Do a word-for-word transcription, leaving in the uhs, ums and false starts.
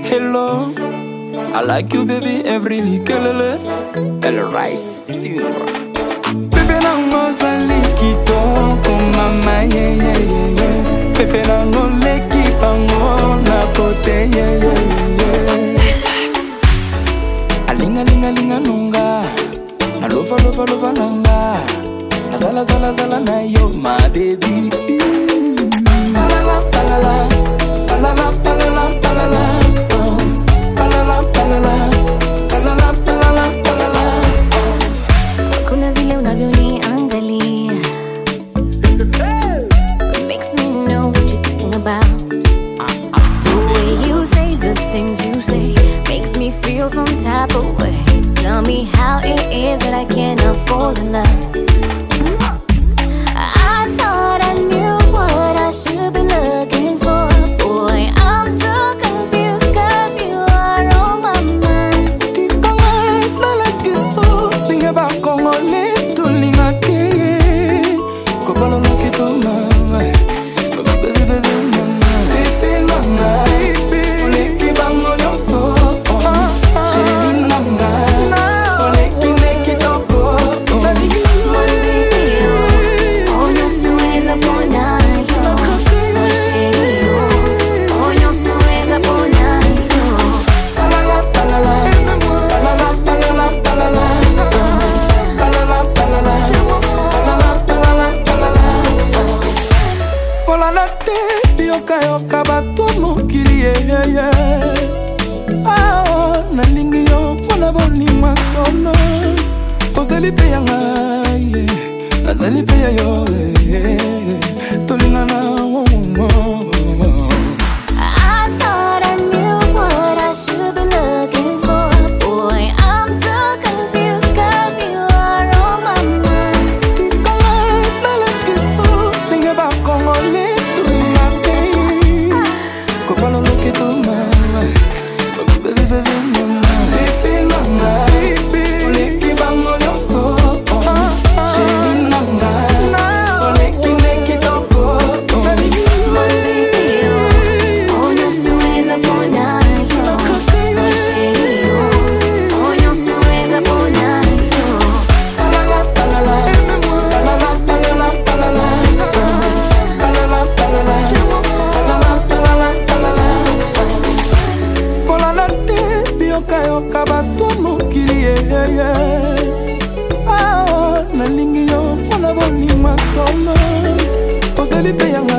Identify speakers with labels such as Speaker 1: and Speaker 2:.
Speaker 1: Hello, I like you baby every nikelele El rice Pepe nango zali kitoko mama yeah yeah yeah yeah Pepe nango leki pango na pote yeah yeah yeah Alinga linga linga nunga Na lova lova lova nanga Na zala zala zala na yo my baby Palala palala Palala palala palala Palala palala Palala palala palala
Speaker 2: Kuna vile unavyoniangalia makes me know what you're thinking about. The way you say the things you say makes me feel some type of way. Tell me how it is that I cannot fall in love. I thought I knew what I should be looking for. Boy, I'm so confused cause you are on my mind.
Speaker 1: Tikalai nalakiso Linga ba kongole tulinga ke Kopalo nakito mama Bebe bebe mama Pepe mama Oleki bango nyoso Sheri mama Oleki neki toko Yoka yoka bato mokili yeah yeah Ah na lingi yo pona boni masono Ozeli pe yanga yeah Nazeli pe yo yeah Tolinga na wo wo
Speaker 2: I thought I knew what I should be looking for. Boy, I'm so confused cause you are on my mind.
Speaker 1: Tikalai nalakiso Linga ba kongole tulinga ke Kopalo nakito mama Bebe bebe mama Pepe mama Oleki bango nyoso Sheri mama Oleki neki toko Yoka bato mokili yeah yeah Ah na lingi yo pona boni masono Ozeli pe yanga